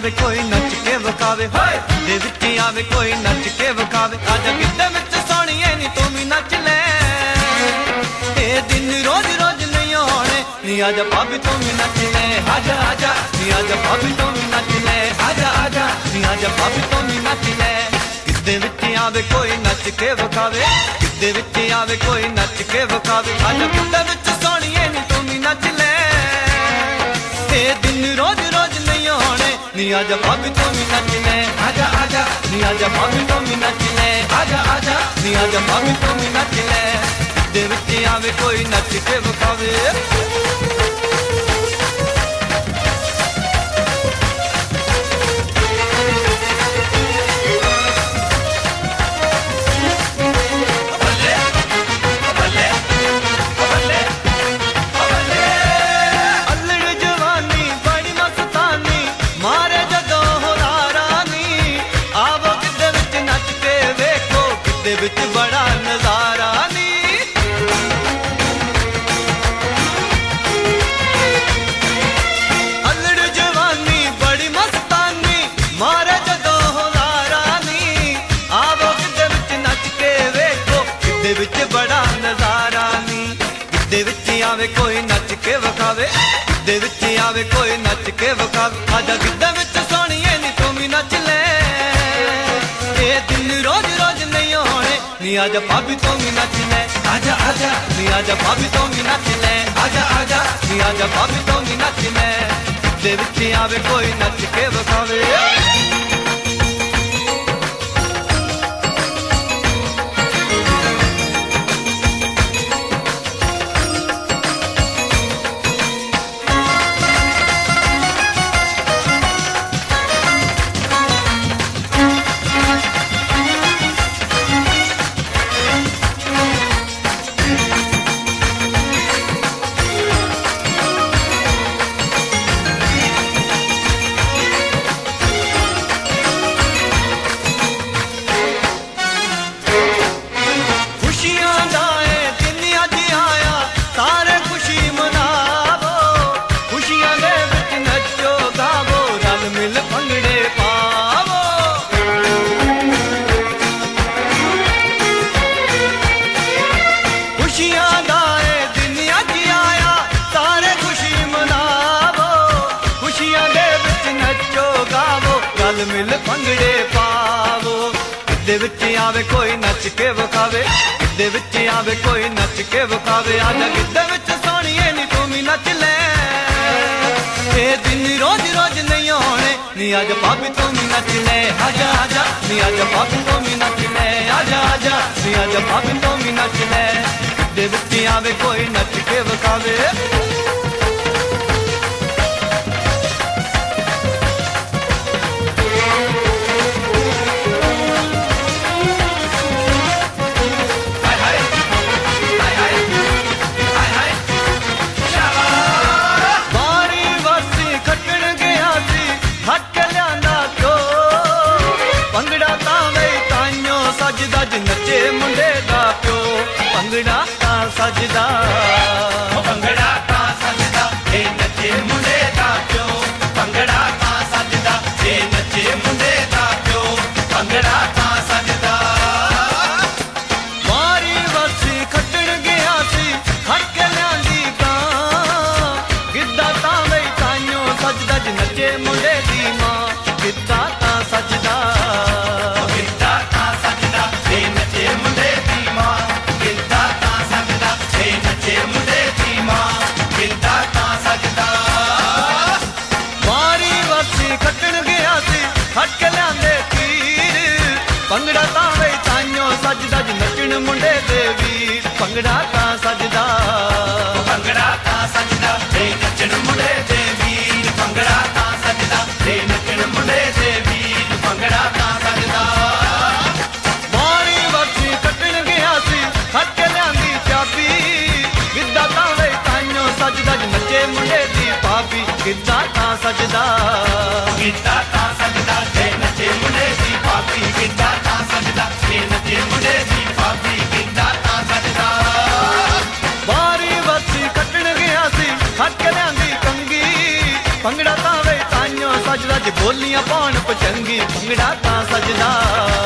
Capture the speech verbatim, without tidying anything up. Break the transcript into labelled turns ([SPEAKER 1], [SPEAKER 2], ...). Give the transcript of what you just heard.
[SPEAKER 1] आवे कोई नच के विखावे, गिद्धे विच आवे कोई नच के विखावे। आजा गिद्धे विच सोहणीए नी तू भी नच ले, ये दिन रोज रोज नहीं होने नी आजा भाभी तू भी नच ले। आजा आजा नी आजा भाभी तू भी नच ले, आजा आजा नी आजा भाभी तू भी नच ले। गिद्धे विच आवे कोई नच के विखावे, गिद्धे विच आवे कोई नच के विखावे। आजा गिद्धे विच सोहणीए नी तू भी नच ले, ये दिन रोज रोज नहीं होने नी आजा भाभी तू भी नच ले। आजा आजा नी आजा भाभी तू भी नच ले, आजा आजा नी आजा भाभी तू भी नच ले। गिद्धे विच आवे कोई नच के विखावे। विच बड़ा नजारा नी, अल्लड़ जवानी बड़ी मस्तानी मारे जदों हुलारा नी। आवो गिद्धे विच नच के वेखो, गिद्धे विच बड़ा नजारा नी। गिद्धे विच आवे कोई नच के विखावे, गिद्धे विच आवे कोई नच के विखावे। आजा गिद्धे विच सोहणीए नी तू भी नच ले, ये दिन रोज रोज नहीं होने नी आजा भाभी तू भी नच ले। आजा आजा नी आजा भाभी तू भी नच ले, आजा आजा नी आजा भाभी तू भी नच ले। गिद्धे विच आवे कोई नच के विखावे। मिल भंगड़े पावो, गिद्धे विच आवे कोई नच के विखावे, गिद्धे विच आवे कोई नच के विखावे। आजा गिद्धे विच सोहणीए नी तू भी नच ले, ये दिन रोज रोज नहीं होने नी आजा भाभी तू भी नच ले। आजा आजा नी आजा भाभी तू भी नच ले, आजा आजा नी आजा भाभी तू भी नच ले। गिद्धे विच आवे कोई नच के विखावे। नचे मुंडे दा प्यो भंगड़ा तां सजदा, भंगड़ा तां सजदा ए नचे मुंडे दा प्यो, भंगड़ा तां सजदा ए नचे मुंडे दा प्यो, भंगड़ा तां सजदा। मारी वरसी खट्टण गया सी खट के लियांदी तां, गिद्धा तां वई ताइयों सजदा ज नचे मुंडे दी मां, गिद्धा तां सजदा। भंगड़ा तां वई ताइयों सजदा ज नचण मुंडे दे वीर, भंगड़ा तां सजदा, भंगड़ा तां सजदा ए नचण मुंडे दे वीर, भंगड़ा तां सजदा ए नचण मुंडे दे वीर, भंगड़ा तां सजदा। मारी वरसी कटण गया सी खट के लियांदी चाबी, गिद्धा तां वई ताइयों सजदा ज नचे मुंडे दी भाभी, गिद्धा तां सजदा, गिद्धा तां सजदा ए नचे मुंडे दी भाभी, गिद्धा तां सजदा ए नचे मुंडे दी भाभी, गिद्धा तां सजदा। मारी वरसी कटण गया सी खट के लियांदी कंगी, भंगड़ा तां वई ताइयों सजदा ज ਬੋਲੀਆਂ ਪਾਉਣ ਪਚੰਗੀ ਭੰਗੜਾ ਤਾਂ ਸਜਦਾ